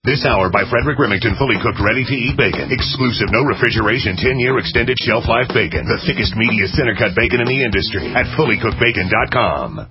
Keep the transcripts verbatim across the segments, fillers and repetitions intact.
This hour by Frederick Remington, fully cooked, ready-to-eat bacon. Exclusive, no refrigeration, ten-year extended shelf life bacon. The thickest, meatiest, center-cut bacon in the industry at fully cooked bacon dot com.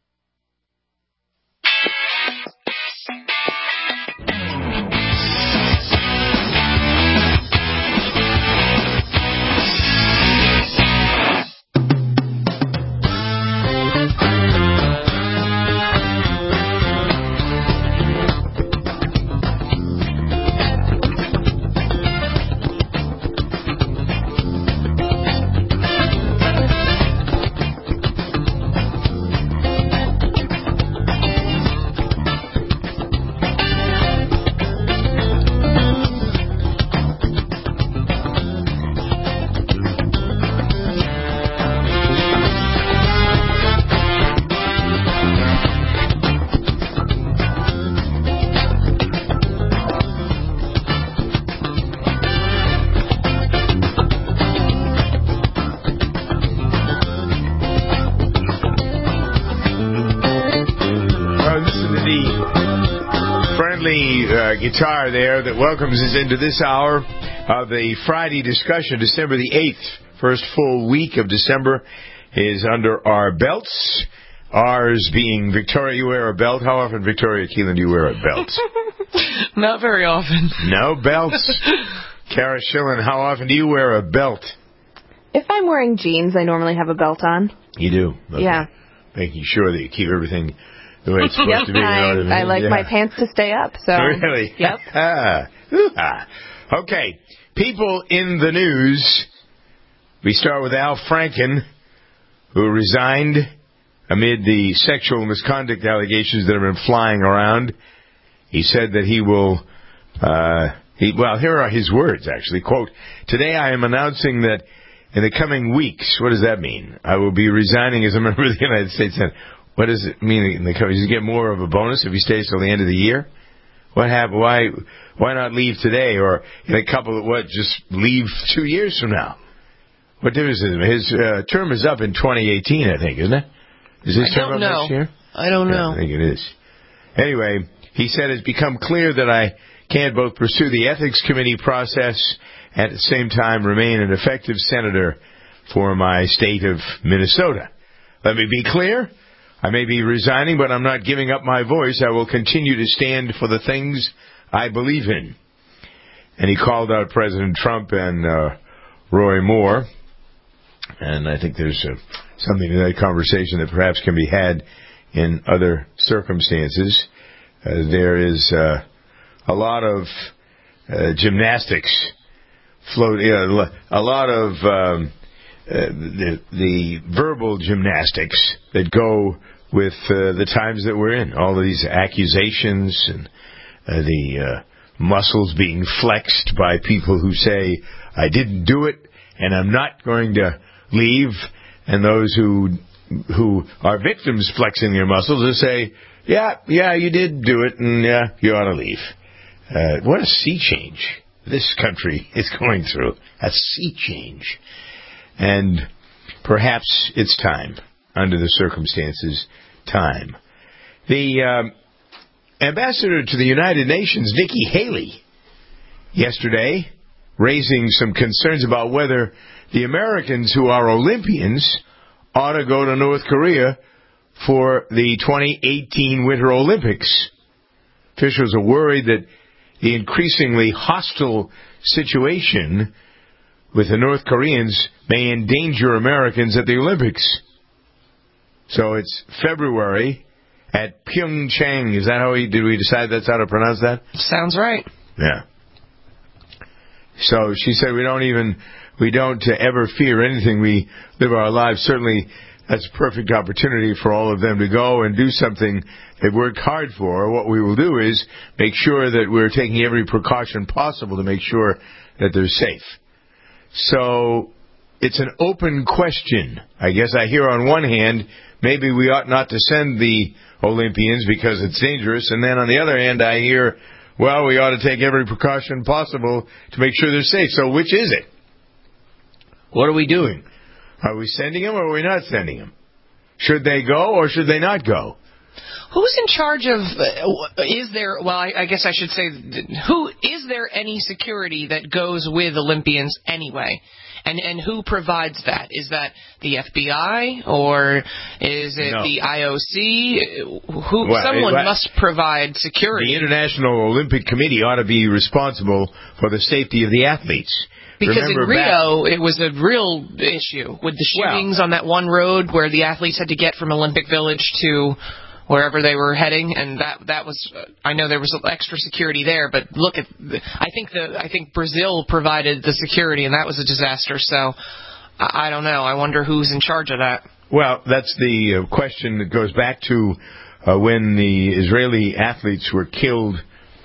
Guitar there that welcomes us into this hour of the Friday discussion. December the eighth, first full week of December is under our belts. Ours being Victoria. You wear a belt? How often, Victoria Keelan, do you wear a belt? Not very often. No belts? Kara Schillen, how often do you wear a belt? If I'm wearing jeans, I normally have a belt on. You do? Okay. Yeah. Making sure that you keep everything the way it's supposed yep, to be. You know I, what I, mean? I like yeah. my pants to stay up. So really? Yep. Okay. People in the news. We start with Al Franken, who resigned amid the sexual misconduct allegations that have been flying around. He said that he will. Uh, he, well, here are his words. Actually, quote: "Today I am announcing that in the coming weeks." What does that mean? I will be resigning as a member of the United States Senate. What does it mean in the coming? Does he get more of a bonus if he stays till the end of the year? What happened? Why? Why not leave today, or in a couple of what? Just leave two years from now. What difference is it? His uh, term is up in twenty eighteen, I think, isn't it? Is his I term don't up know. next year? I don't yeah, know. I think it is. Anyway, he said it's become clear that I can't both pursue the ethics committee process and at the same time remain an effective senator for my state of Minnesota. Let me be clear. I may be resigning, but I'm not giving up my voice. I will continue to stand for the things I believe in. And he called out President Trump and uh, Roy Moore. And I think there's uh, something in that conversation that perhaps can be had in other circumstances. Uh, there is uh, a lot of uh, gymnastics float, uh, a lot of um, uh, the, the verbal gymnastics that go with uh, the times that we're in. All of these accusations and uh, the uh, muscles being flexed by people who say, I didn't do it and I'm not going to leave, and those who who are victims flexing their muscles who say, yeah, yeah, you did do it and yeah, you ought to leave. Uh, what a sea change this country is going through. A sea change. And perhaps it's time, under the circumstances, time. The um, ambassador to the United Nations, Nikki Haley, yesterday, raising some concerns about whether the Americans who are Olympians ought to go to North Korea for the twenty eighteen Winter Olympics. Officials are worried that the increasingly hostile situation with the North Koreans may endanger Americans at the Olympics. So it's February at Pyeongchang. Is that how we, did we decide that's how to pronounce that? Sounds right. Yeah. So she said we don't even, we don't uh, ever fear anything. We live our lives. Certainly that's a perfect opportunity for all of them to go and do something they've worked hard for. What we will do is make sure that we're taking every precaution possible to make sure that they're safe. So it's an open question. I guess I hear on one hand, maybe we ought not to send the Olympians because it's dangerous. And then on the other hand, I hear, well, we ought to take every precaution possible to make sure they're safe. So which is it? What are we doing? Are we sending them or are we not sending them? Should they go or should they not go? Who's in charge of, uh, is there, well, I, I guess I should say, who, is there any security that goes with Olympians anyway? And and who provides that? Is that the F B I or is it No. the I O C? Who? Well, someone it, must provide security. The International Olympic Committee ought to be responsible for the safety of the athletes. Because Remember in Rio, back, it was a real issue with the shootings well, on that one road where the athletes had to get from Olympic Village to wherever they were heading, and that that was, uh, I know there was extra security there, but look at, I think the I think Brazil provided the security, and that was a disaster. So I, I don't know. I wonder who's in charge of that. Well, that's the uh, question that goes back to uh, when the Israeli athletes were killed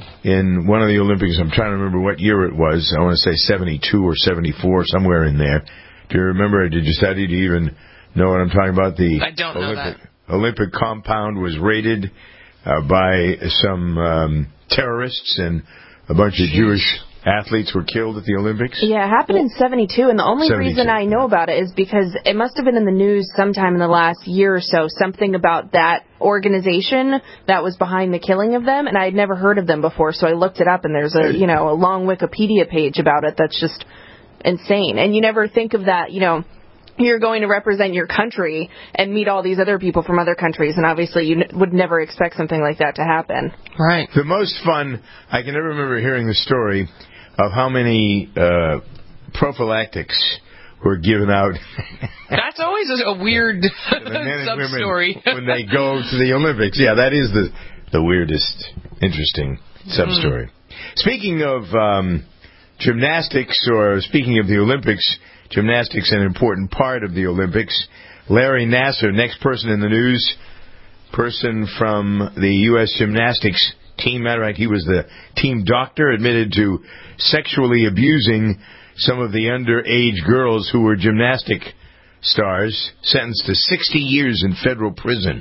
in one of the Olympics. I'm trying to remember what year it was. I want to say seventy-two or seventy-four, somewhere in there. Do you remember? Did you study? Do you even know what I'm talking about? The I don't know Olympic, that. Olympic compound was raided uh, by some um, terrorists, and a bunch Jeez. of Jewish athletes were killed at the Olympics. Yeah, it happened in seventy-two, and the only seventy-two. reason I know about it is because it must have been in the news sometime in the last year or so, something about that organization that was behind the killing of them, and I had never heard of them before, so I looked it up, and there's a, you know, a long Wikipedia page about it that's just insane. And you never think of that, you know, you're going to represent your country and meet all these other people from other countries, and obviously you n- would never expect something like that to happen. Right. The most fun, I can never remember hearing the story of how many uh, prophylactics were given out. That's always a, a weird sub-story. When they go to the Olympics. Yeah, that is the, the weirdest, interesting sub-story. Mm. Speaking of um, gymnastics, or speaking of the Olympics, gymnastics an important part of the Olympics. Larry Nassar, next person in the news, person from the U S gymnastics team. Matter of fact, he was the team doctor, admitted to sexually abusing some of the underage girls who were gymnastic stars, sentenced to sixty years in federal prison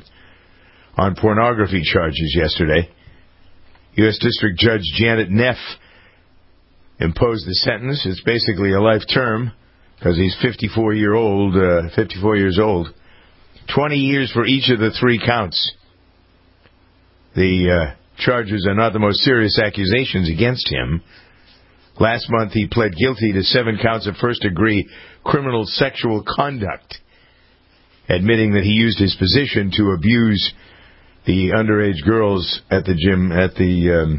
on pornography charges yesterday. U S District Judge Janet Neff imposed the sentence. It's basically a life term, because he's fifty-four year old, uh, fifty-four years old. Twenty years for each of the three counts. The uh, charges are not the most serious accusations against him. Last month, he pled guilty to seven counts of first-degree criminal sexual conduct, admitting that he used his position to abuse the underage girls at the gym, at the um,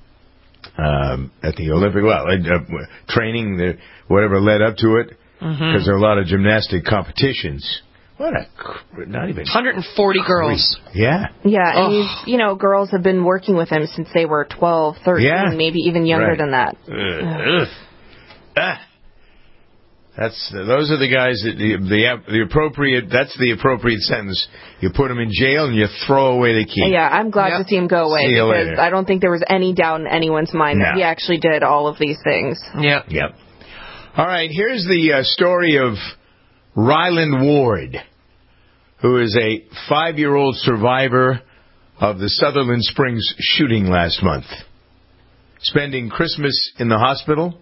um, at the Olympic, well, uh, training, the, whatever led up to it. Because mm-hmm. there are a lot of gymnastic competitions. What a, not even... one hundred forty girls. Yeah. Yeah, and oh. these, you know, girls have been working with him since they were twelve, thirteen, yeah. maybe even younger right. than that. Uh, ah. That's, uh, those are the guys, that the, the the appropriate, that's the appropriate sentence. You put them in jail and you throw away the key. Yeah, I'm glad yep. to see him go away. See you because later. I don't think there was any doubt in anyone's mind no. that he actually did all of these things. Yep. Yep. All right, here's the uh, story of Ryland Ward, who is a five-year-old survivor of the Sutherland Springs shooting last month. Spending Christmas in the hospital,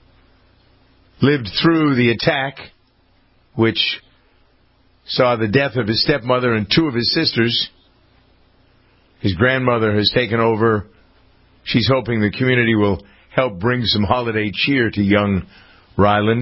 lived through the attack, which saw the death of his stepmother and two of his sisters. His grandmother has taken over. She's hoping the community will help bring some holiday cheer to young Ryland.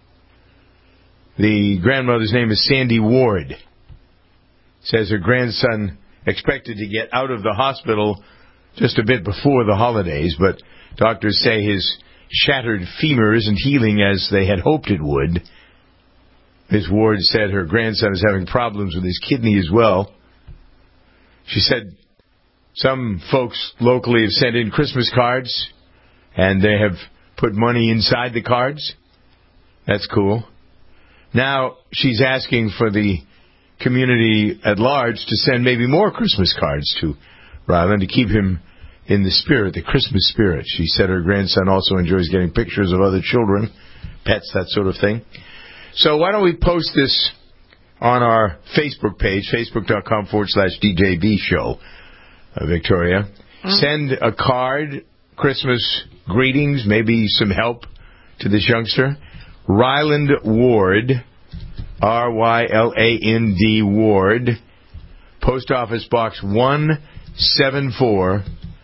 The grandmother's name is Sandy Ward. Says her grandson expected to get out of the hospital just a bit before the holidays, but doctors say his shattered femur isn't healing as they had hoped it would. Miz Ward said her grandson is having problems with his kidney as well. She said some folks locally have sent in Christmas cards, and they have put money inside the cards. That's cool. Now she's asking for the community at large to send maybe more Christmas cards to Ryland to keep him in the spirit, the Christmas spirit. She said her grandson also enjoys getting pictures of other children, pets, that sort of thing. So why don't we post this on our Facebook page, facebook.com forward slash DJB show, uh, Victoria. Mm-hmm. Send a card, Christmas greetings, maybe some help to this youngster. Ryland Ward, R Y L A N D Ward. Post Office Box one seventy-four,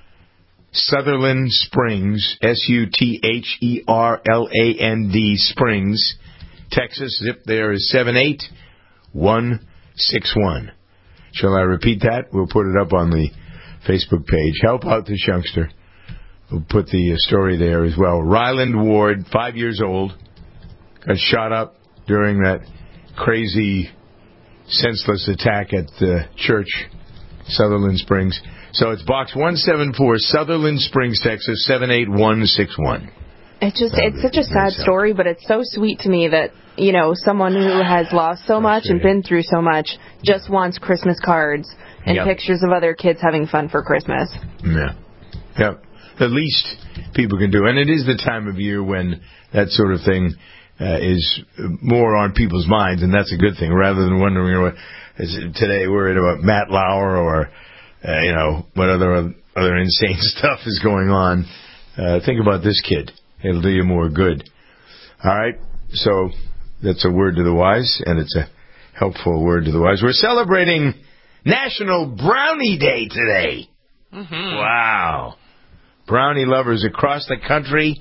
Sutherland Springs, S U T H E R L A N D Springs, Texas. Zip there is seven eight one six one. Shall I repeat that? We'll put it up on the Facebook page. Help out this youngster. We'll put the story there as well. Ryland Ward, five years old, got shot up during that crazy, senseless attack at the church, Sutherland Springs. So it's Box one seventy-four, Sutherland Springs, Texas, seven eight one six one. It's just, it's such a sad story, but it's so sweet to me that, you know, someone who has lost so much and been through so much just wants Christmas cards and yep. pictures of other kids having fun for Christmas. Yeah. Yep. The least people can do. And it is the time of year when that sort of thing uh, is more on people's minds, and that's a good thing, rather than wondering, you know, what, is it today worried about Matt Lauer or, uh, you know, what other other insane stuff is going on. Uh, think about this kid. It'll do you more good. All right? So that's a word to the wise, and it's a helpful word to the wise. We're celebrating National Brownie Day today. Mm-hmm. Wow. Brownie lovers across the country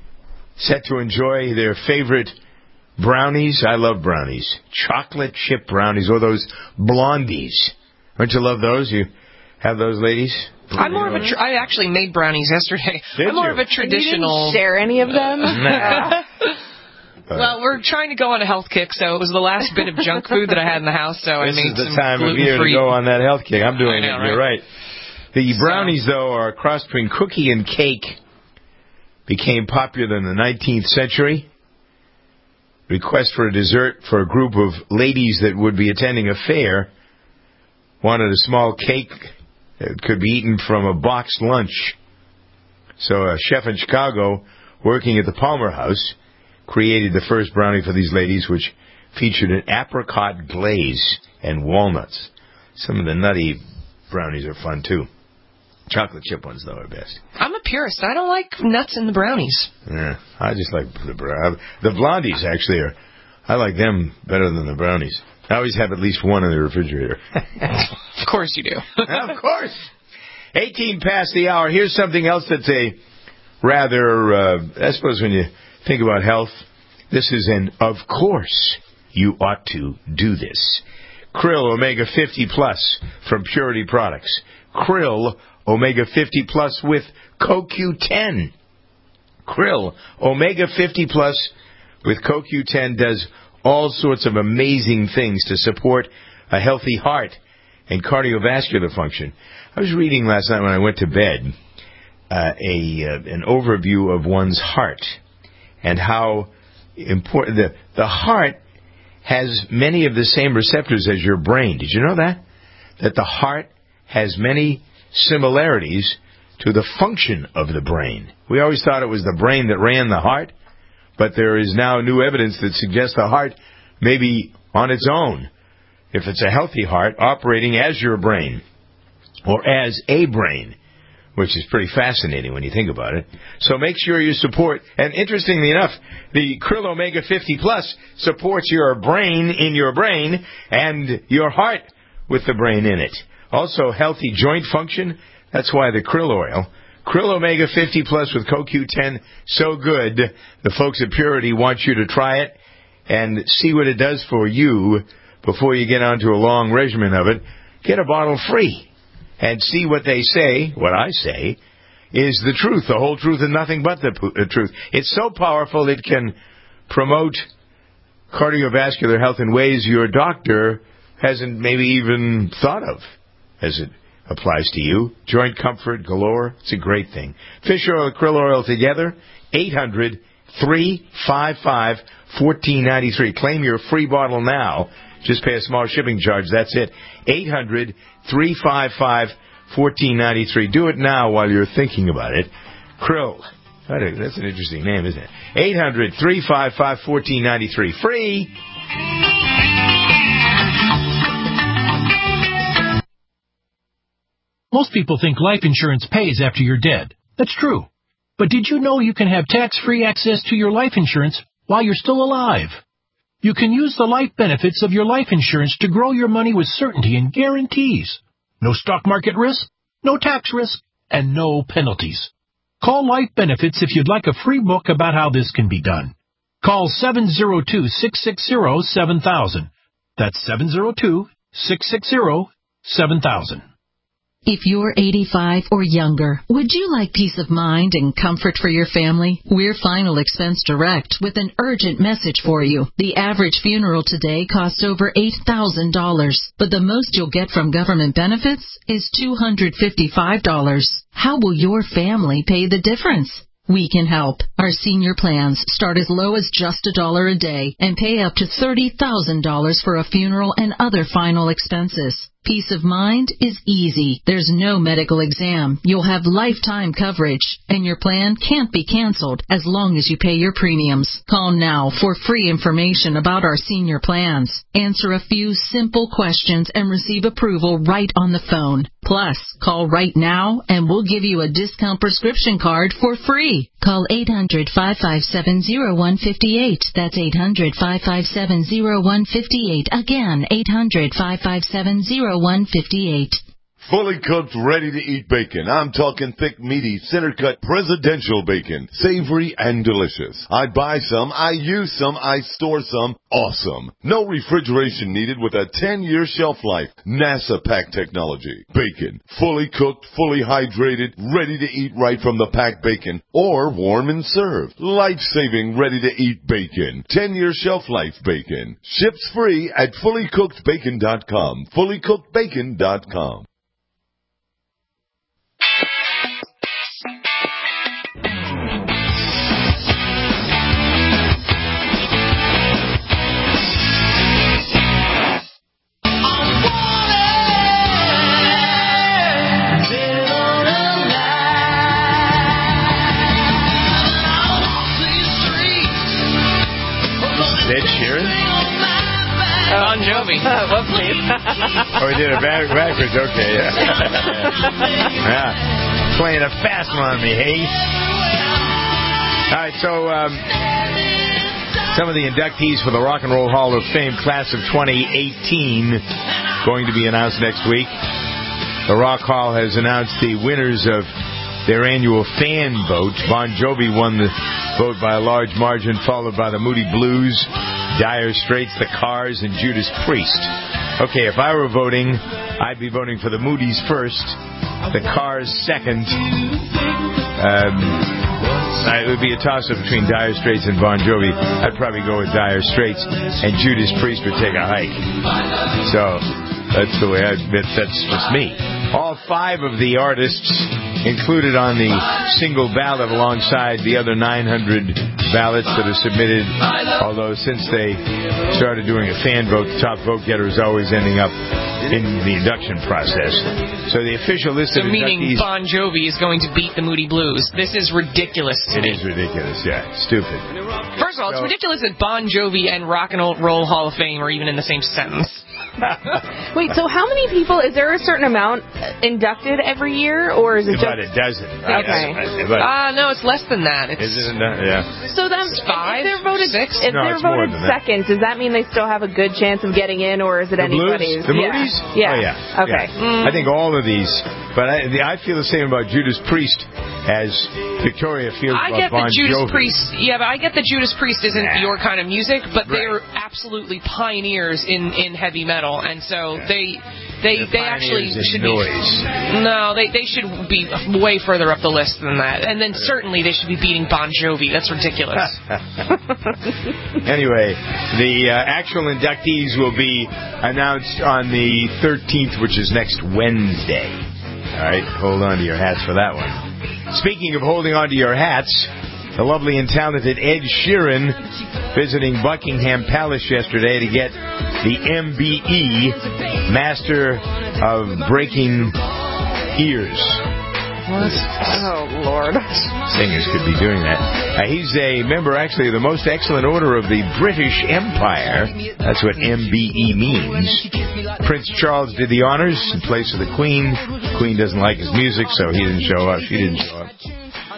set to enjoy their favorite brownies. I love brownies. Chocolate chip brownies, or those blondies. Don't you love those? You have those, ladies? I'm more of a. Tr- I actually made brownies yesterday. Did I'm more you? of a traditional. You didn't share any of them? Nah. Well, we're trying to go on a health kick, so it was the last bit of junk food that I had in the house, so this I made is the some time of year to go on that health kick. I'm doing know, it. right? You're right. The brownies, so, though, are a cross between cookie and cake. Became popular in the nineteenth century. Request for a dessert for a group of ladies that would be attending a fair. Wanted a small cake that could be eaten from a boxed lunch. So a chef in Chicago, working at the Palmer House, created the first brownie for these ladies, which featured an apricot glaze and walnuts. Some of the nutty brownies are fun, too. Chocolate chip ones, though, are best. I'm a purist. I don't like nuts in the brownies. Yeah, I just like the brownies. The blondies, actually, are. I like them better than the brownies. I always have at least one in the refrigerator. Of course you do. Of course. eighteen past the hour. Here's something else that's a rather, uh, I suppose when you think about health, this is an of course you ought to do this. Krill Omega fifty Plus from Purity Products. Krill Omega fifty Plus with C O Q ten. Krill Omega fifty Plus with C O Q ten does all sorts of amazing things to support a healthy heart and cardiovascular function. I was reading last night when I went to bed uh, a uh, an overview of one's heart and how important the the heart has many of the same receptors as your brain. Did you know that? That the heart has many similarities to the function of the brain. We always thought it was the brain that ran the heart, but there is now new evidence that suggests the heart may be on its own, if it's a healthy heart, operating as your brain, or as a brain, which is pretty fascinating when you think about it. So make sure you support, and interestingly enough, the Krill Omega fifty Plus supports your brain in your brain, and your heart with the brain in it. Also, healthy joint function. That's why the krill oil. Krill Omega fifty Plus with C O Q ten, so good. The folks at Purity want you to try it and see what it does for you before you get onto a long regimen of it. Get a bottle free and see what they say, what I say, is the truth, the whole truth and nothing but the, the truth. It's so powerful it can promote cardiovascular health in ways your doctor hasn't maybe even thought of as it applies to you. Joint comfort galore. It's a great thing. Fish oil and krill oil together. eight hundred, three five five, one four nine three. Claim your free bottle now. Just pay a small shipping charge. That's it. eight hundred, three five five, one four nine three. Do it now while you're thinking about it. Krill. That's an interesting name, isn't it? eight hundred, three five five, one four nine three. Free. Most people think life insurance pays after you're dead. That's true. But did you know you can have tax-free access to your life insurance while you're still alive? You can use the life benefits of your life insurance to grow your money with certainty and guarantees. No stock market risk, no tax risk, and no penalties. Call Life Benefits if you'd like a free book about how this can be done. Call seven zero two, six six zero, seven thousand. That's seven zero two, six six zero, seven thousand. If you're eighty-five or younger, would you like peace of mind and comfort for your family? We're Final Expense Direct with an urgent message for you. The average funeral today costs over eight thousand dollars, but the most you'll get from government benefits is two hundred fifty-five dollars. How will your family pay the difference? We can help. Our senior plans start as low as just a dollar a day and pay up to thirty thousand dollars for a funeral and other final expenses. Peace of mind is easy. There's no medical exam. You'll have lifetime coverage, and your plan can't be canceled as long as you pay your premiums. Call now for free information about our senior plans. Answer a few simple questions and receive approval right on the phone. Plus, call right now and we'll give you a discount prescription card for free. Call eight hundred, five five seven, zero one five eight. That's eight hundred, five five seven, zero one five eight. Again, eight hundred, five five seven, zero one five eight. Fully cooked, ready-to-eat bacon. I'm talking thick, meaty, center-cut, presidential bacon. Savory and delicious. I buy some, I use some, I store some. Awesome. No refrigeration needed with a ten-year shelf life. NASA pack technology. Bacon. Fully cooked, fully hydrated, ready to eat right from the packed bacon. Or warm and served. Life-saving, ready-to-eat bacon. ten-year shelf life bacon. Ships free at fully cooked bacon dot com. fully cooked bacon dot com. Ed Sheeran? Bon Jovi. Whoopsies. Oh, we did it back, backwards. Okay, yeah. Yeah. Playing a fast one on me, hey? All right, so um, some of the inductees for the Rock and Roll Hall of Fame class of twenty eighteen going to be announced next week. The Rock Hall has announced the winners of their annual fan vote. Bon Jovi won the vote by a large margin, followed by the Moody Blues, Dire Straits, the Cars, and Judas Priest. Okay, if I were voting, I'd be voting for the Moody's first, the Cars second. Um, it would be a toss-up between Dire Straits and Bon Jovi. I'd probably go with Dire Straits, and Judas Priest would take a hike. So that's the way I. That's just me. All five of the artists included on the single ballot alongside the other nine hundred ballots that are submitted, although since they started doing a fan vote, the top vote getter is always ending up in the induction process. So the official list so of meaning inductees... Bon Jovi is going to beat the Moody Blues. This is ridiculous to It me. is ridiculous, yeah. Stupid. First of all, So- it's ridiculous that Bon Jovi and Rock and Roll Hall of Fame are even in the same sentence. Wait, so how many people, is there a certain amount inducted every year, or is it About just... a dozen. Okay. But, Ah, uh, no, it's less than that. It's, is it enough? Yeah. So then, five, if they're voted, six? if No, they're it's more voted than that. second, does that mean they still have a good chance of getting in, or is it The anybody's? Blues? The yeah. Moody's? Yeah. Oh, yeah. Okay. Yeah. I think all of these. But I, the, I feel the same about Judas Priest as Victoria feels I about get Bon that Judas Jovi. Priest, yeah, but I get that Judas Priest isn't Nah. your kind of music, but Right. they're absolutely pioneers in, in heavy metal, and so Yeah. they they They're they actually pioneers in should noise. be no, they they should be way further up the list than that, and then certainly they should be beating Bon Jovi. That's ridiculous. Anyway, the uh, actual inductees will be announced on the thirteenth, which is next Wednesday. All right, hold on to your hats for that one. Speaking of holding on to your hats, the lovely and talented Ed Sheeran visiting Buckingham Palace yesterday to get the M B E, Master of Breaking Ears. Oh, Lord. Singers could be doing that. Uh, he's a member, actually, of the Most Excellent Order of the British Empire. That's what M B E means. Prince Charles did the honors in place of the Queen. The Queen doesn't like his music, so he didn't show up. She didn't show up.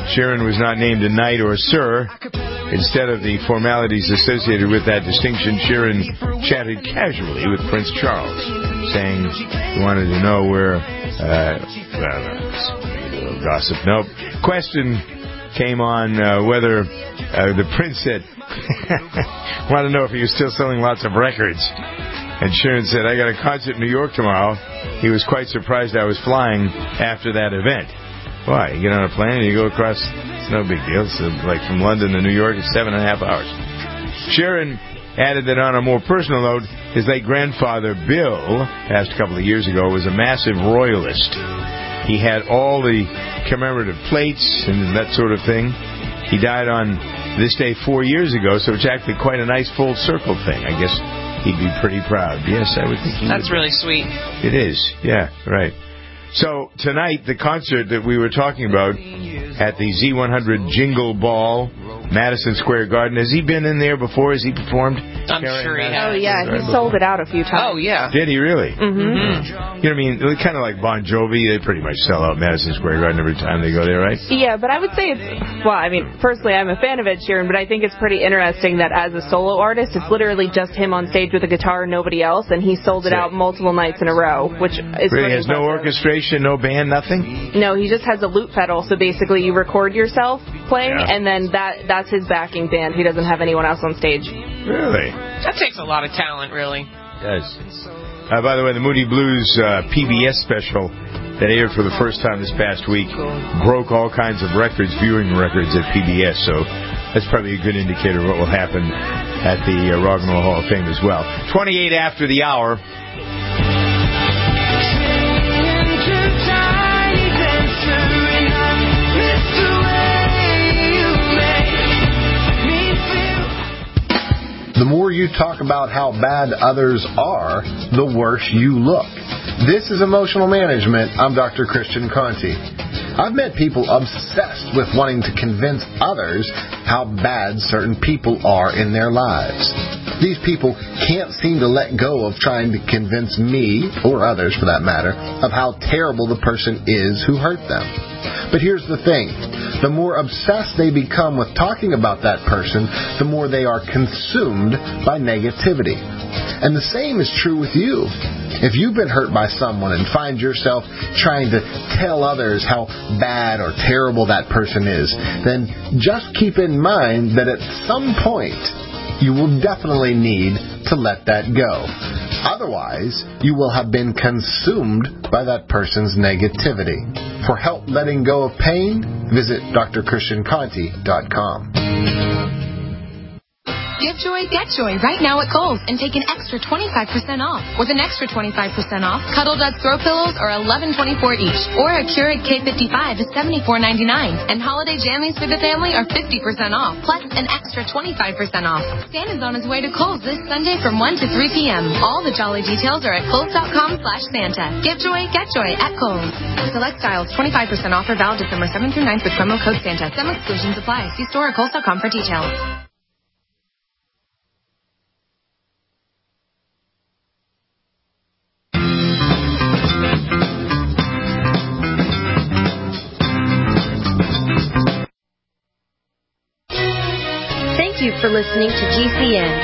Sheeran was not named a knight or a sir. Instead of the formalities associated with that distinction, Sheeran chatted casually with Prince Charles, saying he wanted to know where... Uh, well, no, gossip. Nope. Question came on uh, whether uh, the prince said, wanted to know if he was still selling lots of records. And Sheeran said, I got a concert in New York tomorrow. He was quite surprised I was flying after that event. Why? You get on a plane and you go across, it's no big deal. It's like from London to New York, it's seven and a half hours. Sheeran added that on a more personal note, his late grandfather, Bill, passed a couple of years ago, was a massive royalist. He had all the commemorative plates and that sort of thing. He died on this day four years ago, so it's actually quite a nice full circle thing. I guess he'd be pretty proud. Yes, I would think he That's would. really sweet. It is. Yeah, right. So tonight, the concert that we were talking about at the Z one hundred Jingle Ball, Madison Square Garden. Has he been in there before? Has he performed? I'm sure he has. Oh, yeah. He sold it out a few times. Oh, yeah. Did he really? Mm-hmm. Mm-hmm. You know what I mean? Kind of like Bon Jovi. They pretty much sell out Madison Square Garden every time they go there, right? Yeah, but I would say it's... Well, I mean, personally, I'm a fan of Ed Sheeran, but I think it's pretty interesting that as a solo artist, it's literally just him on stage with a guitar and nobody else, and he sold it out multiple nights in a row, which is Really pretty has no impressive. orchestration, no band, nothing? No, he just has a loop pedal, so basically you record yourself playing, Yeah. and then that that's his backing band. He doesn't have anyone else on stage. Really? That takes a lot of talent, really. Yes. Uh, by the way, the Moody Blues uh, P B S special that aired for the first time this past week broke all kinds of records, viewing records at P B S, so that's probably a good indicator of what will happen at the uh, Rock and Roll Hall of Fame as well. twenty-eight after the hour. The more you talk about how bad others are, the worse you look. This is Emotional Management. I'm Doctor Christian Conti. I've met people obsessed with wanting to convince others how bad certain people are in their lives. These people can't seem to let go of trying to convince me, or others for that matter, of how terrible the person is who hurt them. But here's the thing. The more obsessed they become with talking about that person, the more they are consumed by negativity. And the same is true with you. If you've been hurt by someone and find yourself trying to tell others how bad or terrible that person is, then just keep in mind that at some point you will definitely need to let that go. Otherwise, you will have been consumed by that person's negativity. For help letting go of pain, visit d r christian conti dot com. Give Joy, get Joy right now at Kohl's and take an extra twenty-five percent off. With an extra twenty-five percent off, Cuddle Duck throw pillows are eleven twenty-four each, or a Keurig K fifty-five is seventy-four ninety-nine, and holiday jammies for the family are fifty percent off, plus an extra twenty-five percent off. Santa's on his way to Kohl's this Sunday from one to three p.m. All the jolly details are at Kohl's.com slash Santa. Give Joy, get Joy at Kohl's. Select styles, twenty-five percent offer valid December seventh through ninth with promo code Santa. Some exclusions apply. See store or Kohl's dot com for details. Thank you for listening to G C N.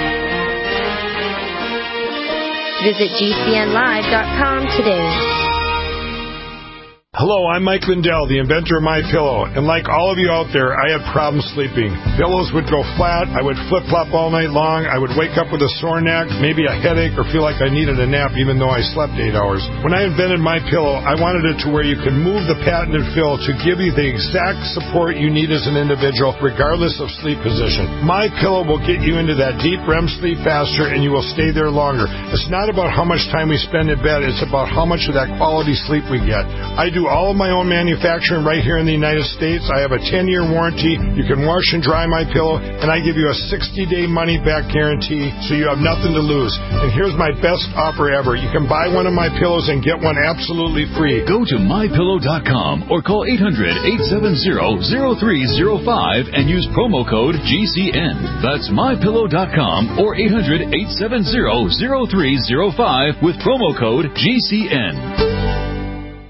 Visit G C N live dot com today. Hello, I'm Mike Lindell, the inventor of MyPillow, and like all of you out there, I had problems sleeping. Pillows would go flat, I would flip-flop all night long, I would wake up with a sore neck, maybe a headache, or feel like I needed a nap even though I slept eight hours. When I invented MyPillow, I wanted it to where you could move the patented fill to give you the exact support you need as an individual, regardless of sleep position. MyPillow will get you into that deep R E M sleep faster, and you will stay there longer. It's not about how much time we spend in bed, it's about how much of that quality sleep we get. I do all of my own manufacturing right here in the United States. I have a ten-year warranty. You can wash and dry my pillow, and I give you a sixty-day money-back guarantee, so you have nothing to lose. And here's my best offer ever. You can buy one of my pillows and get one absolutely free. Go to my pillow dot com or call eight hundred, eight seven zero, zero three zero five and use promo code G C N. That's my pillow dot com or eight hundred, eight seven zero, zero three zero five with promo code G C N.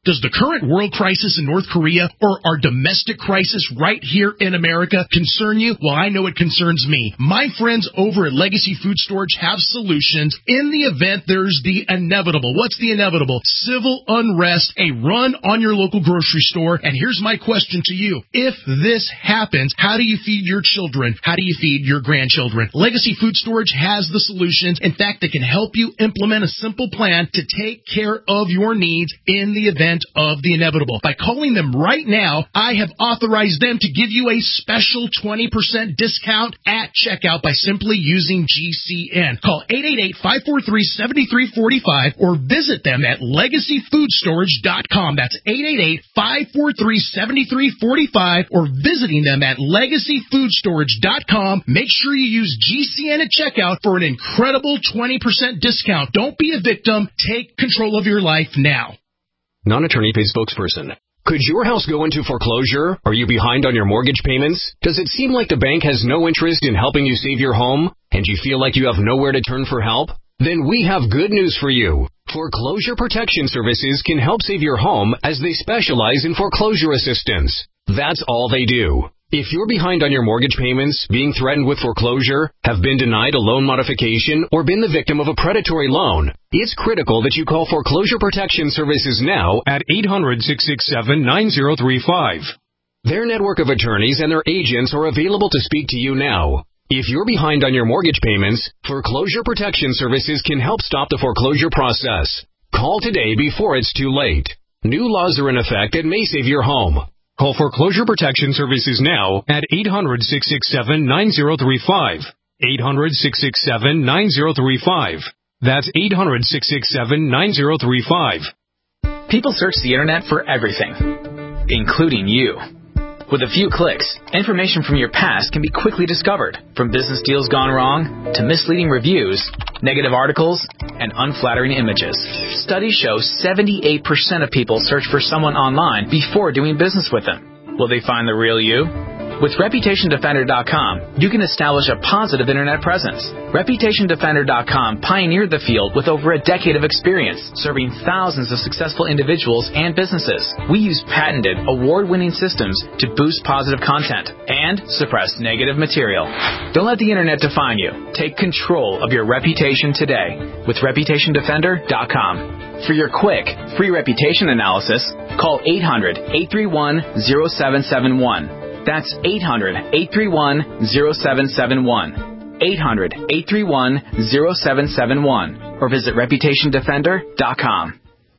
Does the current world crisis in North Korea or our domestic crisis right here in America concern you? Well, I know it concerns me. My friends over at Legacy Food Storage have solutions in the event there's the inevitable. What's the inevitable? Civil unrest, a run on your local grocery store. And here's my question to you. If this happens, how do you feed your children? How do you feed your grandchildren? Legacy Food Storage has the solutions. In fact, they can help you implement a simple plan to take care of your needs in the event of the inevitable. By calling them right now, I have authorized them to give you a special twenty percent discount at checkout by simply using G C N. Call eight eight eight, five four three, seven three four five or visit them at legacy food storage dot com. That's eight eight eight, five four three, seven three four five or visiting them at legacy food storage dot com. Make sure you use G C N at checkout for an incredible twenty percent discount. Don't be a victim. Take control of your life now. Non-attorney paid spokesperson. Could your house go into foreclosure? Are you behind on your mortgage payments? Does it seem like the bank has no interest in helping you save your home? And you feel like you have nowhere to turn for help? Then we have good news for you. Foreclosure Protection Services can help save your home as they specialize in foreclosure assistance. That's all they do. If you're behind on your mortgage payments, being threatened with foreclosure, have been denied a loan modification, or been the victim of a predatory loan, it's critical that you call Foreclosure Protection Services now at eight hundred, six six seven, nine zero three five. Their network of attorneys and their agents are available to speak to you now. If you're behind on your mortgage payments, Foreclosure Protection Services can help stop the foreclosure process. Call today before it's too late. New laws are in effect that may save your home. Call Foreclosure Protection Services now at eight hundred, six six seven, nine zero three five. eight hundred, six six seven, nine zero three five. That's eight hundred, six six seven, nine zero three five. People search the internet for everything, including you. With a few clicks, information from your past can be quickly discovered, from business deals gone wrong to misleading reviews, negative articles, and unflattering images. Studies show seventy-eight percent of people search for someone online before doing business with them. Will they find the real you? With Reputation Defender dot com, you can establish a positive internet presence. Reputation Defender dot com pioneered the field with over a decade of experience, serving thousands of successful individuals and businesses. We use patented, award-winning systems to boost positive content and suppress negative material. Don't let the internet define you. Take control of your reputation today with Reputation Defender dot com. For your quick, free reputation analysis, call eight hundred, eight three one, zero seven seven one. That's eight hundred, eight three one, zero seven seven one. eight hundred, eight three one, zero seven seven one. Or visit Reputation Defender dot com.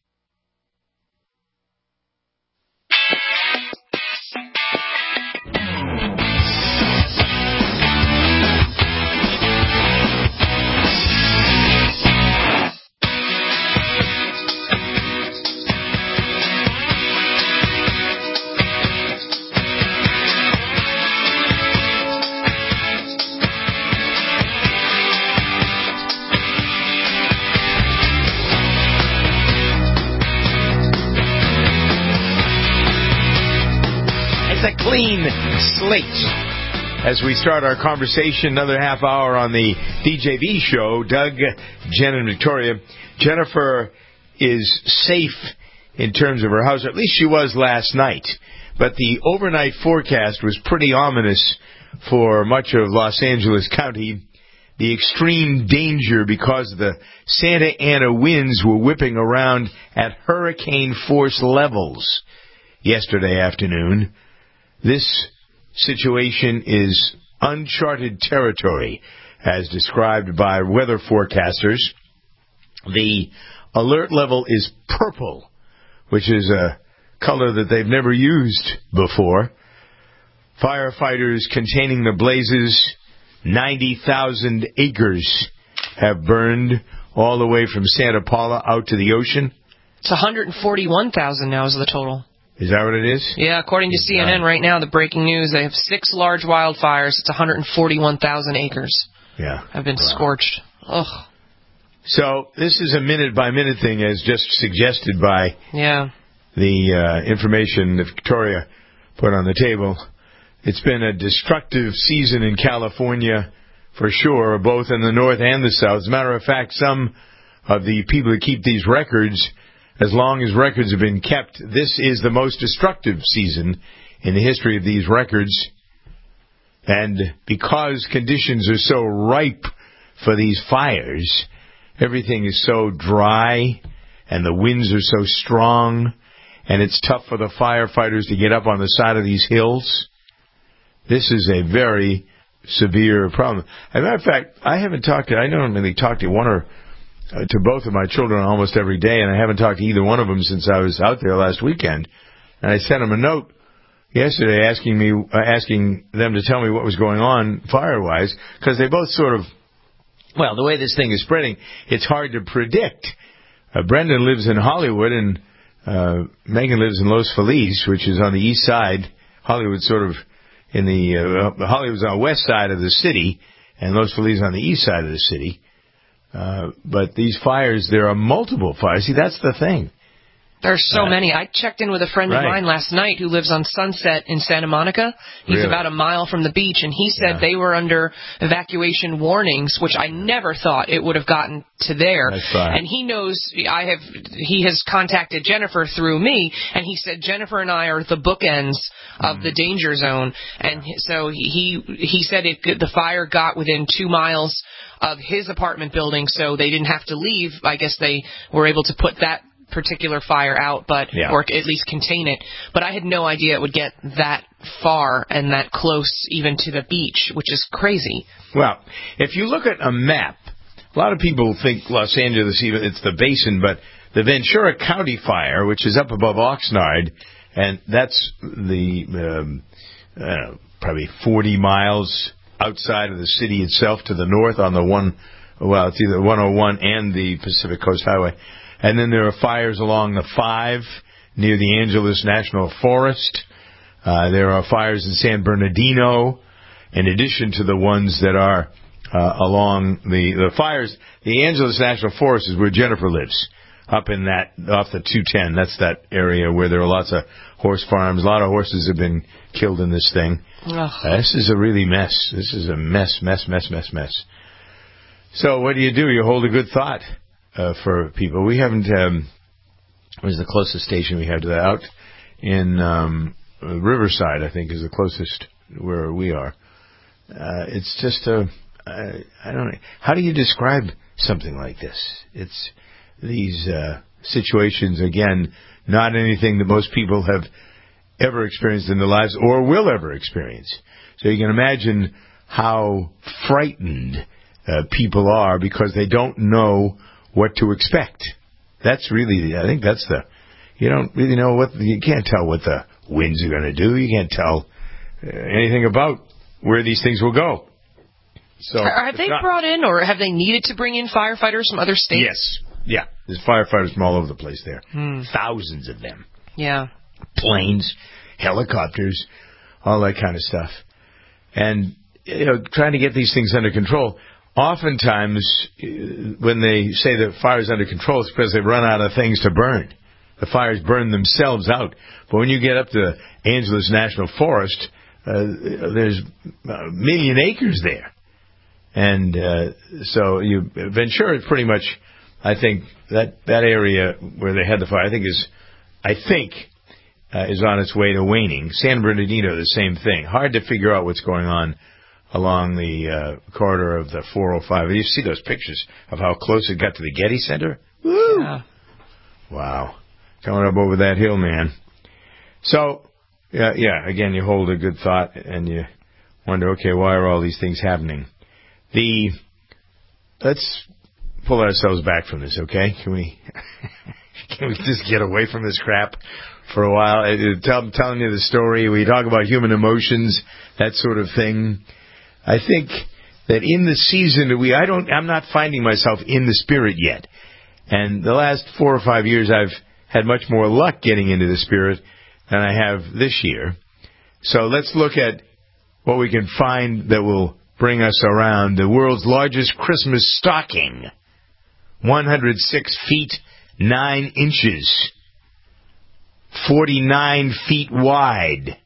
Clean slate. As we start our conversation, another half hour on the D J V show, Doug, Jen, and Victoria. Jennifer is safe in terms of her house. At least she was last night. But the overnight forecast was pretty ominous for much of Los Angeles County. The extreme danger because the Santa Ana winds were whipping around at hurricane force levels yesterday afternoon. This situation is uncharted territory, as described by weather forecasters. The alert level is purple, which is a color that they've never used before. Firefighters containing the blazes, ninety thousand acres have burned all the way from Santa Paula out to the ocean. It's one hundred forty-one thousand now is the total. Is that what it is? Yeah, according to C N N right now, the breaking news, they have six large wildfires. It's one hundred forty-one thousand acres. Yeah. Have been wow. scorched. Ugh. So this is a minute-by-minute thing, as just suggested by yeah. the uh, information that Victoria put on the table. It's been a destructive season in California, for sure, both in the north and the south. As a matter of fact, some of the people that keep these records as long as records have been kept, this is the most destructive season in the history of these records. And because conditions are so ripe for these fires, everything is so dry and the winds are so strong, and it's tough for the firefighters to get up on the side of these hills. This is a very severe problem. As a matter of fact, I haven't talked to, I don't really talk to one or uh, to both of my children almost every day, and I haven't talked to either one of them since I was out there last weekend. And I sent them a note yesterday asking me, uh, asking them to tell me what was going on fire-wise, because they both sort of, well, the way this thing is spreading, it's hard to predict. Uh, Brendan lives in Hollywood, and uh, Megan lives in Los Feliz, which is on the east side. Hollywood's sort of in the, uh, Hollywood's on the west side of the city, and Los Feliz on the east side of the city. Uh, but these fires, there are multiple fires. See, that's the thing. There's so uh, many. I checked in with a friend right. of mine last night who lives on Sunset in Santa Monica. He's really? about a mile from the beach, and he said yeah. they were under evacuation warnings, which I never thought it would have gotten to there. That's fine. And he knows I have. He has contacted Jennifer through me, and he said Jennifer and I are the bookends of mm. the danger zone. And yeah. so he he said it. The fire got within two miles of his apartment building, so they didn't have to leave. I guess they were able to put that particular fire out, but yeah. or at least contain it. But I had no idea it would get that far and that close even to the beach, which is crazy. Well, if you look at a map, a lot of people think Los Angeles, even it's the basin, but the Ventura County fire, which is up above Oxnard, and that's the um, I don't know, probably forty miles outside of the city itself to the north on the one, well, it's either one oh one and the Pacific Coast Highway. And then there are fires along the five near the Angeles National Forest. Uh, there are fires in San Bernardino, in addition to the ones that are uh, along the, the fires. The Angeles National Forest is where Jennifer lives, up in that, off the two ten. That's that area where there are lots of horse farms. A lot of horses have been killed in this thing. Uh, this is a really mess. This is a mess, mess, mess, mess, mess. So what do you do? You hold a good thought. Uh, for people. We haven't, um, where's the closest station we have to that? Out in um, Riverside, I think, is the closest where we are. Uh, it's just a, I, I don't know. How do you describe something like this? It's these uh, situations, again, not anything that most people have ever experienced in their lives or will ever experience. So you can imagine how frightened uh, people are because they don't know what to expect. That's really, I think that's the, you don't really know what, you can't tell what the winds are going to do. You can't tell uh, anything about where these things will go. So Have they not, brought in, or have they needed to bring in firefighters from other states? Yes. Yeah. There's firefighters from all over the place there. Hmm. Thousands of them. Yeah. Planes, helicopters, all that kind of stuff. And, you know, trying to get these things under control. Oftentimes, when they say the fire's under control, it's because they've run out of things to burn. The fires burn themselves out. But when you get up to Angeles National Forest, uh, there's a million acres there. And uh, so you, Ventura is pretty much, I think, that, that area where they had the fire, I think is, I think, uh, is on its way to waning. San Bernardino, the same thing. Hard to figure out what's going on along the uh, corridor of the four oh five. You see those pictures of how close it got to the Getty Center? Woo! Yeah. Wow. Coming up over that hill, man. So, yeah, yeah, again, you hold a good thought and you wonder, okay, why are all these things happening? The, let's pull ourselves back from this, okay? Can we, can we just get away from this crap for a while? I'm tell, telling you the story. We talk about human emotions, that sort of thing. I think that in the season that we, I don't, I'm not finding myself in the spirit yet. And the last four or five years, I've had much more luck getting into the spirit than I have this year. So let's look at what we can find that will bring us around. The world's largest Christmas stocking, one hundred six feet, nine inches, forty-nine feet wide,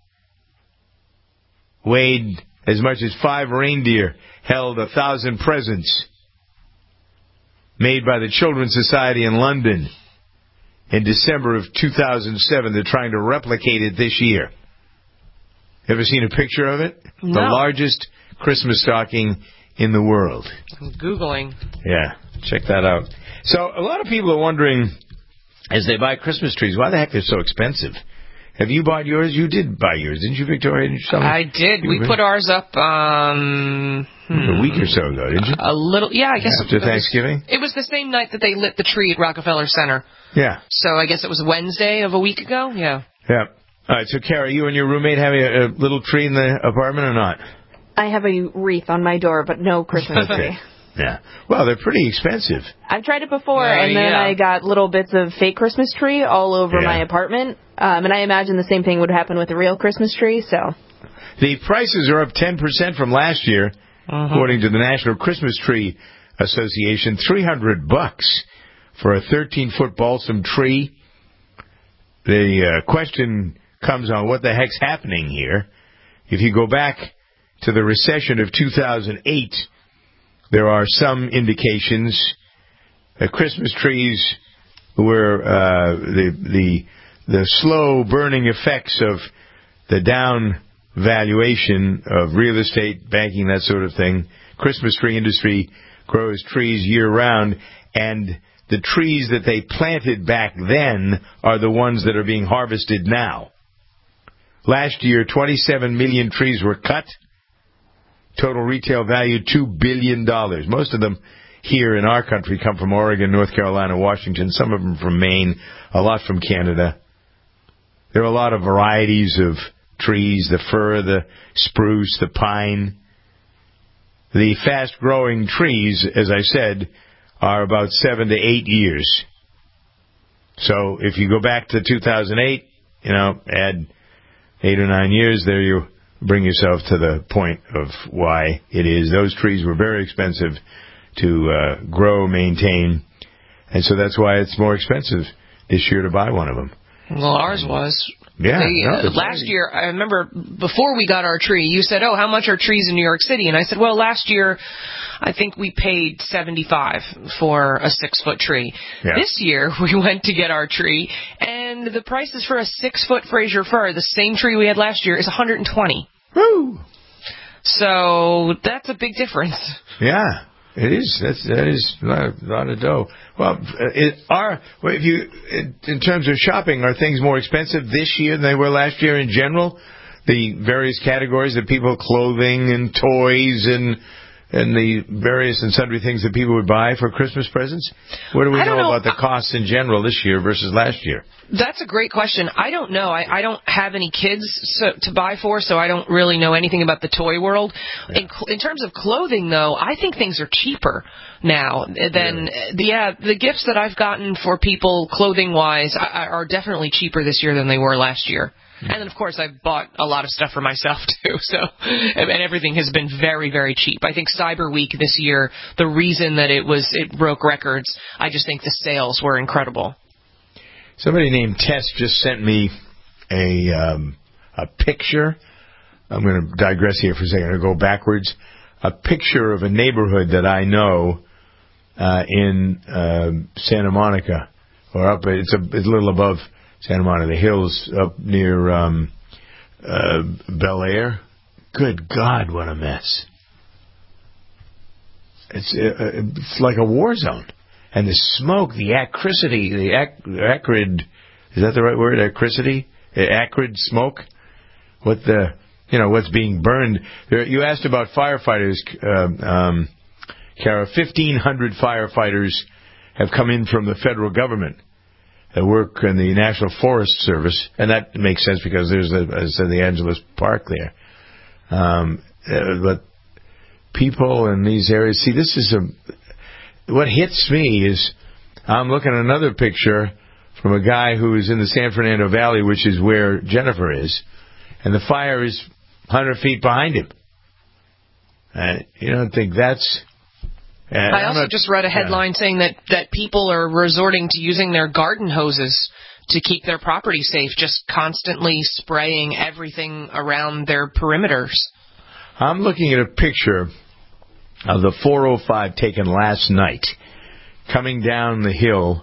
weighed as much as five reindeer, held a thousand presents, made by the Children's Society in London. in December of two thousand seven. They're trying to replicate it this year. Ever seen a picture of it? No. The largest Christmas stocking in the world. I'm Googling. Yeah, check that out. So a lot of people are wondering, as they buy Christmas trees, why the heck they're so expensive. Have you bought yours? You did buy yours, didn't you, Victoria? Didn't you I did. We put ours up um, hmm, a week or so ago, didn't you? A little, yeah, I guess. After it was, Thanksgiving? It was the same night that they lit the tree at Rockefeller Center. Yeah. So I guess it was Wednesday of a week ago? Yeah. Yeah. All right, so, Kara, you and your roommate having a, a little tree in the apartment or not? I have a wreath on my door, but no Christmas tree. Yeah. Well, they're pretty expensive. I've tried it before, Uh, and then yeah. I got little bits of fake Christmas tree all over Yeah. my apartment. Um, and I imagine the same thing would happen with a real Christmas tree, so... The prices are up ten percent from last year, uh-huh. according to the National Christmas Tree Association. three hundred bucks for a thirteen-foot balsam tree. The uh, question comes on what the heck's happening here. If you go back to the recession of two thousand eight, there are some indications that Christmas trees were uh, the the the slow burning effects of the down valuation of real estate, banking, that sort of thing. Christmas tree industry grows trees year round, and the trees that they planted back then are the ones that are being harvested now. Last year, twenty-seven million trees were cut. Total retail value, two billion dollars. Most of them here in our country come from Oregon, North Carolina, Washington, some of them from Maine, a lot from Canada. There are a lot of varieties of trees, the fir, the spruce, the pine. The fast-growing trees, as I said, are about seven to eight years. So if you go back to two thousand eight, you know, add eight or nine years, there you bring yourself to the point of why it is. Those trees were very expensive to uh, grow, maintain, and so that's why it's more expensive this year to buy one of them. Well, ours was. Yeah. They, no, uh, last year, I remember before we got our tree, you said, oh, how much are trees in New York City? And I said, well, last year, I think we paid seventy-five dollars for a six-foot tree. Yeah. This year, we went to get our tree, and the prices for a six-foot Fraser fir, the same tree we had last year, is one hundred twenty dollars. Woo! So that's a big difference. Yeah. It is. That's, that is a lot, a lot of dough. Well, it, are well, if you in terms of shopping, are things more expensive this year than they were last year in general? The various categories of people, clothing and toys and and the various and sundry things that people would buy for Christmas presents. What do we know, know about the costs in general this year versus last year? That's a great question. I don't know. I, I don't have any kids so, to buy for, so I don't really know anything about the toy world. Yeah. In, in terms of clothing, though, I think things are cheaper now than really? the, yeah, the gifts that I've gotten for people clothing-wise are definitely cheaper this year than they were last year. And then, of course, I bought a lot of stuff for myself, too. So, and everything has been very, very cheap. I think Cyber Week this year, the reason that it was it broke records, I just think the sales were incredible. Somebody named Tess just sent me a um, a picture. I'm going to digress here for a second. I'm going to go backwards. A picture of a neighborhood that I know uh, in uh, Santa Monica, or up. It's a, it's a little above Santa Monica, the hills up near um, uh, Bel Air. Good God, what a mess! It's uh, it's like a war zone, and the smoke, the acricity, the ac- acrid, is that the right word? Acricity, acrid smoke. What the you know what's being burned? There, you asked about firefighters, uh, um, Kara. Fifteen hundred firefighters have come in from the federal government that work in the National Forest Service, and that makes sense because there's, the, as I said, the Angeles Park there. Um, uh, but people in these areas, see, this is a. What hits me is I'm looking at another picture from a guy who is in the San Fernando Valley, which is where Jennifer is, and the fire is one hundred feet behind him. And you don't think that's. Uh, I also not, just read a headline yeah. saying that, that people are resorting to using their garden hoses to keep their property safe, just constantly spraying everything around their perimeters. I'm looking at a picture of the four oh five taken last night, coming down the hill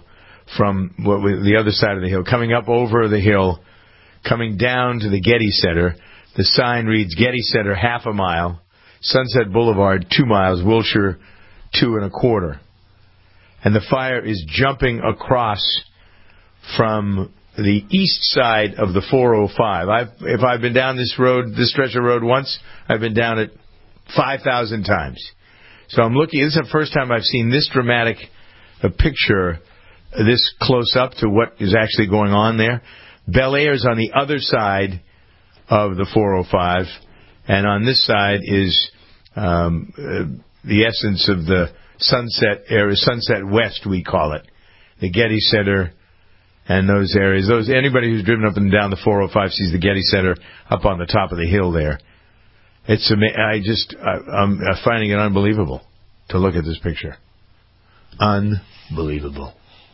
from what was the other side of the hill, coming up over the hill, coming down to the Getty Center. The sign reads Getty Center half a mile, Sunset Boulevard two miles, Wilshire two and a quarter. And the fire is jumping across from the east side of the four oh five. I've, if I've been down this road, this stretch of road once, I've been down it five thousand times. So I'm looking, this is the first time I've seen this dramatic a picture this close up to what is actually going on there. Bel Air's on the other side of the four oh five, and on this side is um, uh, the essence of the Sunset area, Sunset West, we call it, the Getty Center, and those areas. Those anybody who's driven up and down the four oh five sees the Getty Center up on the top of the hill there. It's I just I, I'm finding it unbelievable to look at this picture. Unbelievable.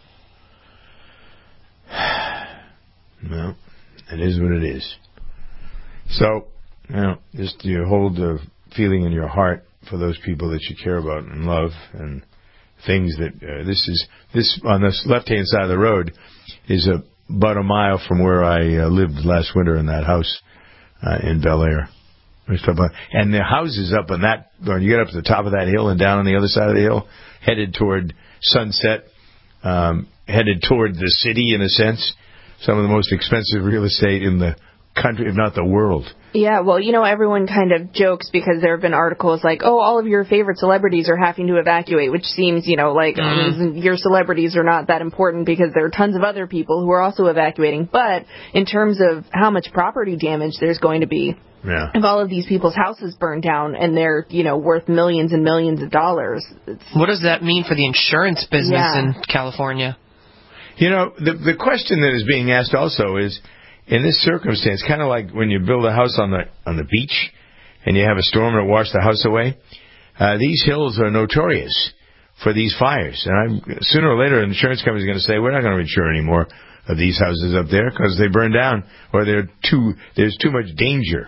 Well, it is what it is. So, you know, just you hold the feeling in your heart for those people that you care about and love, and things that uh, this is this on this left-hand side of the road is a, about a mile from where I uh, lived last winter in that house uh, in Bel Air. And the houses up on that, when you get up to the top of that hill and down on the other side of the hill, headed toward Sunset, um, headed toward the city in a sense. Some of the most expensive real estate in the country, if not the world. Yeah, well, you know, everyone kind of jokes because there have been articles like, oh, all of your favorite celebrities are having to evacuate, which seems, you know, like mm. your celebrities are not that important because there are tons of other people who are also evacuating. But in terms of how much property damage there's going to be, yeah. if all of these people's houses burn down and they're, you know, worth millions and millions of dollars. It's, what does that mean for the insurance business yeah. in California? You know, the the question that is being asked also is, in this circumstance, kind of like when you build a house on the on the beach and you have a storm and it washes the house away, uh, these hills are notorious for these fires. And I'm, sooner or later, an insurance company is going to say, we're not going to insure any more of these houses up there because they burn down or they're too there's too much danger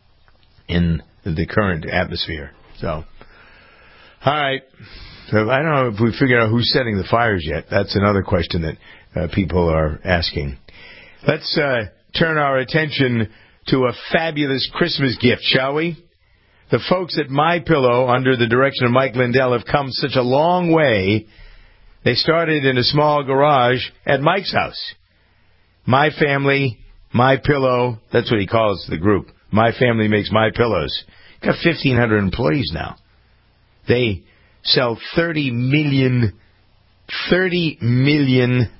in the current atmosphere. So, all right. So I don't know if we figured out who's setting the fires yet. That's another question that uh, people are asking. Let's uh, turn our attention to a fabulous Christmas gift, shall we? The folks at MyPillow, under the direction of Mike Lindell, have come such a long way. They started in a small garage at Mike's house. My Family, MyPillow, that's what he calls the group. My Family Makes My Pillows. Got fifteen hundred employees now. They sell thirty million, thirty million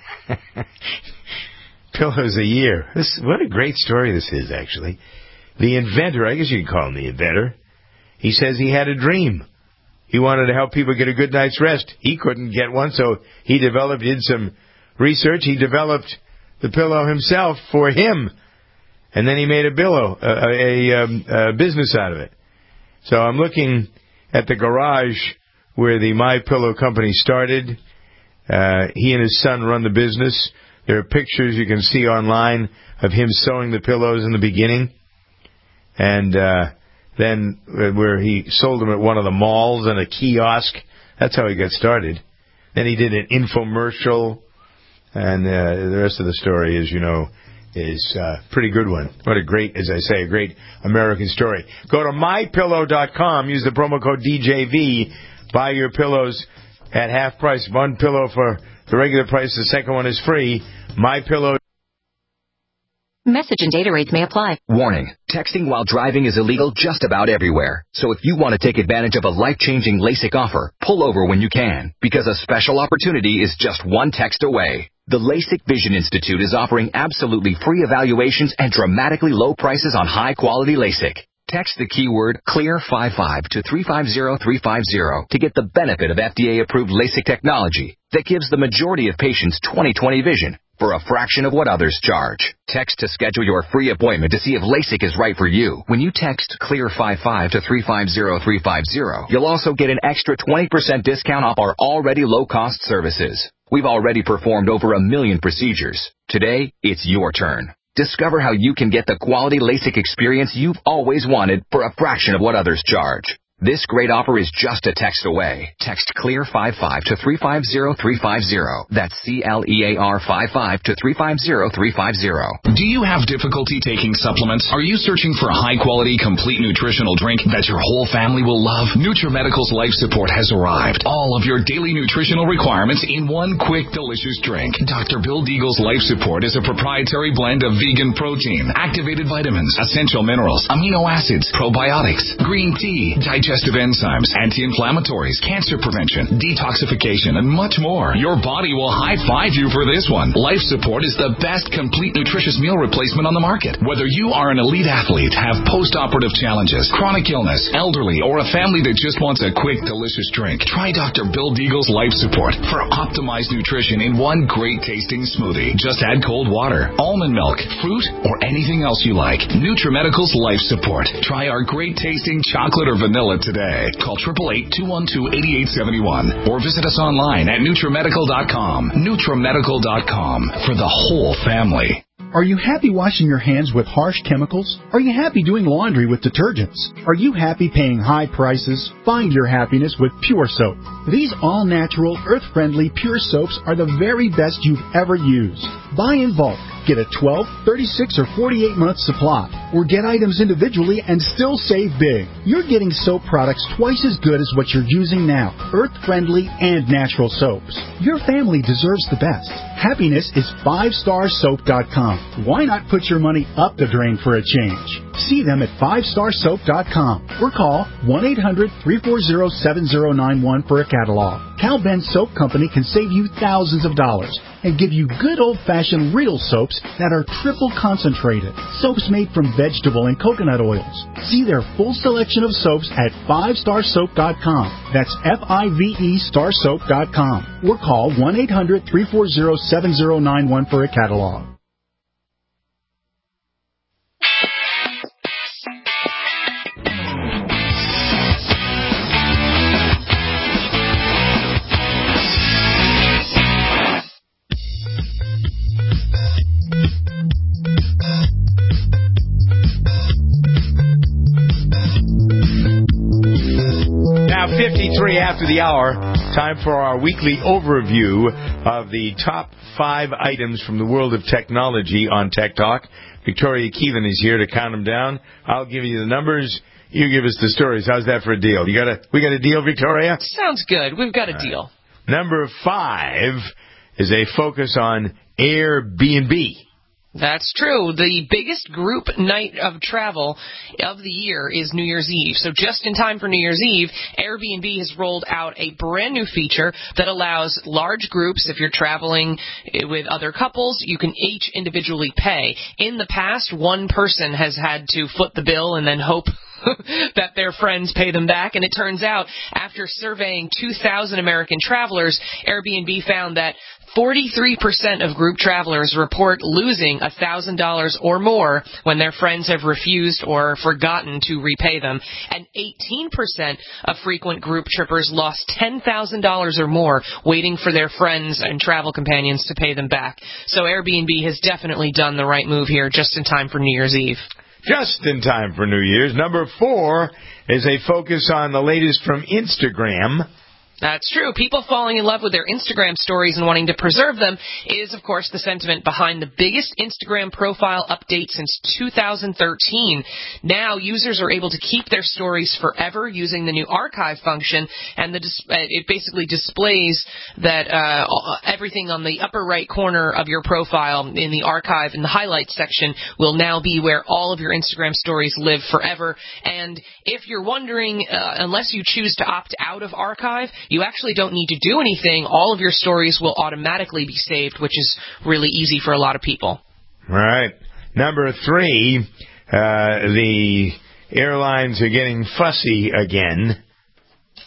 pillows a year. This, what a great story this is, actually. The inventor, I guess you could call him the inventor, he says he had a dream. He wanted to help people get a good night's rest. He couldn't get one, so he developed, did some research. He developed the pillow himself for him. And then he made a, billow, a, a, um, a business out of it. So I'm looking at the garage where the MyPillow company started. Uh, he and his son run the business. There are pictures you can see online of him sewing the pillows in the beginning. And uh, then where he sold them at one of the malls and a kiosk. That's how he got started. Then he did an infomercial. And uh, the rest of the story, as you know, is a uh, pretty good one. What a great, as I say, a great American story. Go to my pillow dot com. Use the promo code D J V. Buy your pillows at half price. One pillow for the regular price. The second one is free. MyPillow. Message and data rates may apply. Warning. Texting while driving is illegal just about everywhere. So if you want to take advantage of a life-changing LASIK offer, pull over when you can, because a special opportunity is just one text away. The LASIK Vision Institute is offering absolutely free evaluations and dramatically low prices on high-quality LASIK. Text the keyword clear five five to three five zero three five zero to get the benefit of F D A-approved LASIK technology that gives the majority of patients twenty twenty vision for a fraction of what others charge. Text to schedule your free appointment to see if LASIK is right for you. When you text clear five five to three five zero three five zero, you'll also get an extra twenty percent discount off our already low-cost services. We've already performed over a million procedures. Today, it's your turn. Discover how you can get the quality LASIK experience you've always wanted for a fraction of what others charge. This great offer is just a text away. Text CLEAR fifty-five to three five zero three five zero. That's C L E A R fifty-five to three five zero three five zero. Do you have difficulty taking supplements? Are you searching for a high-quality, complete nutritional drink that your whole family will love? NutriMedical's Life Support has arrived. All of your daily nutritional requirements in one quick, delicious drink. Doctor Bill Deagle's Life Support is a proprietary blend of vegan protein, activated vitamins, essential minerals, amino acids, probiotics, green tea, digestive enzymes, anti-inflammatories, cancer prevention, detoxification, and much more. Your body will high-five you for this one. Life Support is the best complete nutritious meal replacement on the market. Whether you are an elite athlete, have post-operative challenges, chronic illness, elderly, or a family that just wants a quick, delicious drink, try Doctor Bill Deagle's Life Support for optimized nutrition in one great-tasting smoothie. Just add cold water, almond milk, fruit, or anything else you like. NutriMedical's Life Support. Try our great-tasting chocolate or vanilla today. Call eight eight eight, two one two, eight eight seven one or visit us online at NutriMedical dot com. NutriMedical dot com for the whole family. Are you happy washing your hands with harsh chemicals? Are you happy doing laundry with detergents? Are you happy paying high prices? Find your happiness with Pure Soap. These all-natural, earth-friendly Pure Soaps are the very best you've ever used. Buy in bulk. Get a twelve, thirty-six, or forty-eight month supply, or get items individually and still save big. You're getting soap products twice as good as what you're using now, earth-friendly and natural soaps. Your family deserves the best. Happiness is five star soap dot com. Why not put your money up the drain for a change? See them at five star soap dot com or call one eight hundred, three four zero, seven zero nine one for a catalog. Cal Ben Soap Company can save you thousands of dollars and give you good old-fashioned real soaps that are triple concentrated. Soaps made from vegetable and coconut oils. See their full selection of soaps at five star soap dot com. That's F I V E star soap dot com. Or call one eight hundred, three four zero, seven zero nine one for a catalog. fifty-three after the hour, time for our weekly overview of the top five items from the world of technology on Tech Talk. Victoria Keevan is here to count them down. I'll give you the numbers. You give us the stories. How's that for a deal? You got a we got a deal, Victoria? Sounds good. We've got a All deal. Right. Number five is a focus on Airbnb. That's true. The biggest group night of travel of the year is New Year's Eve. So just in time for New Year's Eve, Airbnb has rolled out a brand new feature that allows large groups, if you're traveling with other couples, you can each individually pay. In the past, one person has had to foot the bill and then hope that their friends pay them back. And it turns out, after surveying two thousand American travelers, Airbnb found that forty-three percent of group travelers report losing one thousand dollars or more when their friends have refused or forgotten to repay them. And eighteen percent of frequent group trippers lost ten thousand dollars or more waiting for their friends and travel companions to pay them back. So Airbnb has definitely done the right move here just in time for New Year's Eve. Just in time for New Year's. Number four is a focus on the latest from Instagram. That's true. People falling in love with their Instagram stories and wanting to preserve them is, of course, the sentiment behind the biggest Instagram profile update since two thousand thirteen. Now, users are able to keep their stories forever using the new archive function, and the dis- it basically displays that uh, everything on the upper right corner of your profile in the archive in the highlights section will now be where all of your Instagram stories live forever. And if you're wondering, uh, unless you choose to opt out of archive, you actually don't need to do anything. All of your stories will automatically be saved, which is really easy for a lot of people. All right. Number three, uh, the airlines are getting fussy again.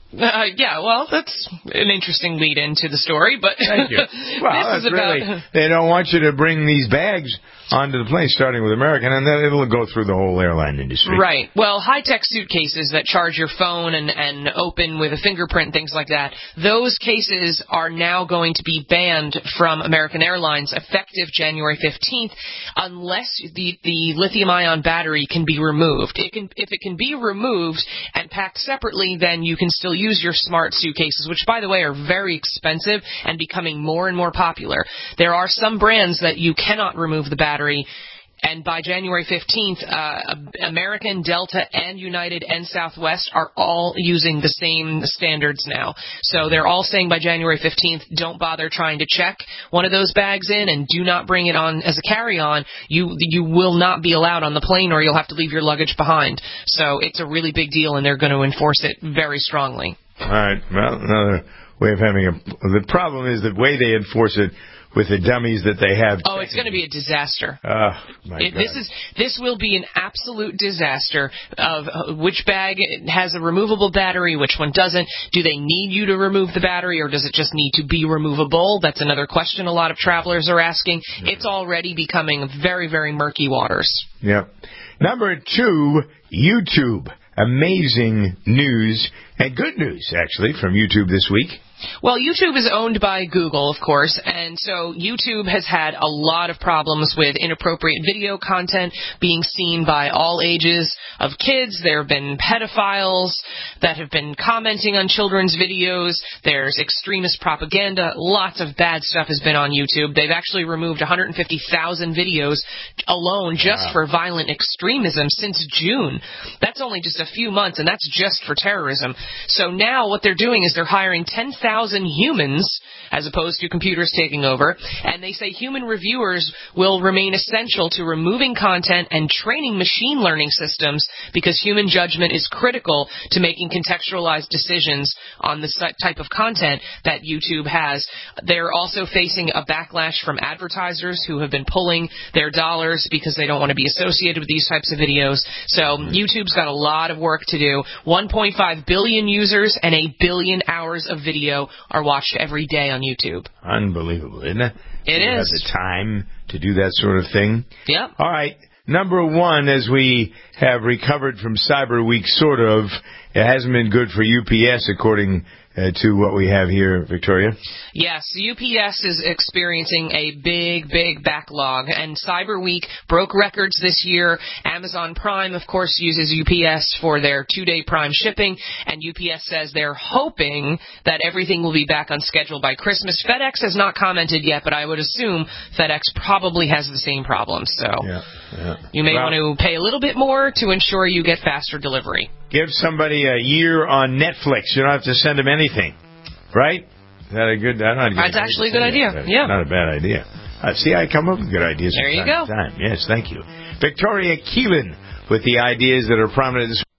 Uh, yeah, well, that's an interesting lead into the story, but Thank you. Well, this that's is about... really, they don't want you to bring these bags onto the plane, starting with American, and then it'll go through the whole airline industry. Right. Well, high-tech suitcases that charge your phone and, and open with a fingerprint, things like that, those cases are now going to be banned from American Airlines effective January fifteenth unless the, the lithium-ion battery can be removed. It can, if it can be removed and packed separately, then you can still use your smart suitcases, which, by the way, are very expensive and becoming more and more popular. There are some brands that you cannot remove the battery, and by January fifteenth, uh, American, Delta, and United, and Southwest are all using the same standards now. So they're all saying by January fifteenth, don't bother trying to check one of those bags in, and do not bring it on as a carry-on. You you will not be allowed on the plane, or you'll have to leave your luggage behind. So it's a really big deal, and they're going to enforce it very strongly. All right. Well, another way of having a... The problem is the way they enforce it with the dummies that they have. Oh, it's going to be a disaster. Oh, my it, God. This is this will be an absolute disaster of uh, which bag has a removable battery, which one doesn't. Do they need you to remove the battery, or does it just need to be removable? That's another question a lot of travelers are asking. It's already becoming very, very murky waters. Yep. Number two, YouTube. Amazing news, and good news, actually, from YouTube this week. Well, YouTube is owned by Google, of course, and so YouTube has had a lot of problems with inappropriate video content being seen by all ages of kids. There have been pedophiles that have been commenting on children's videos. There's extremist propaganda. Lots of bad stuff has been on YouTube. They've actually removed one hundred fifty thousand videos alone just wow. for violent extremism since June. That's only just a few months, and that's just for terrorism. So now what they're doing is they're hiring ten thousand humans as opposed to computers taking over, and they say human reviewers will remain essential to removing content and training machine learning systems because human judgment is critical to making contextualized decisions on the type of content that YouTube has. They're also facing a backlash from advertisers who have been pulling their dollars because they don't want to be associated with these types of videos. So YouTube's got a lot of work to do. one point five billion users and a billion hours of video are watched every day on YouTube. Unbelievable, isn't it? It you is. Have the time to do that sort of thing. Yep. All right. Number one, as we have recovered from Cyber Week, sort of, it hasn't been good for U P S, according uh, to what we have here, Victoria. Yes, U P S is experiencing a big, big backlog, and Cyber Week broke records this year. Amazon Prime, of course, uses U P S for their two-day Prime shipping, and U P S says they're hoping that everything will be back on schedule by Christmas. FedEx has not commented yet, but I would assume FedEx probably has the same problem, so yeah, yeah. you may well, want to pay a little bit more to ensure you get faster delivery. Give somebody a year on Netflix. You don't have to send them anything, right? Is that a good? I don't know. That's actually a good idea. That. Yeah, not a bad idea. Uh, see, I come up with good ideas. There you time go. Time. Yes, thank you, Victoria Keelan, with the ideas that are prominent this.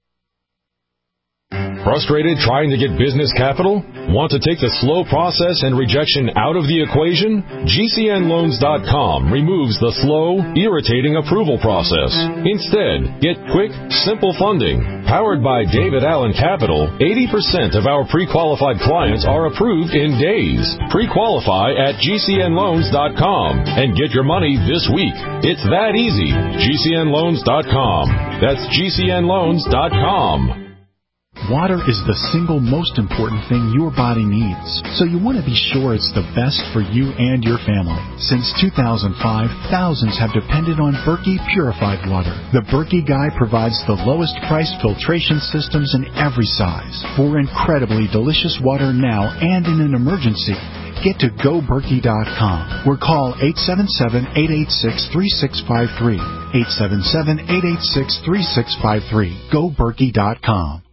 Frustrated trying to get business capital? Want to take the slow process and rejection out of the equation? G C N loans dot com removes the slow, irritating approval process. Instead, get quick, simple funding. Powered by David Allen Capital, eighty percent of our pre-qualified clients are approved in days. Pre-qualify at G C N loans dot com and get your money this week. It's that easy. G C N loans dot com. That's G C N loans dot com. Water is the single most important thing your body needs, so you want to be sure it's the best for you and your family. Since two thousand five, thousands have depended on Berkey purified water. The Berkey Guy provides the lowest price filtration systems in every size for incredibly delicious water now and in an emergency. Get to go berkey dot com or call eight seven seven, eight eight six, three six five three. eight seven seven, eight eight six, three six five three. go berkey dot com.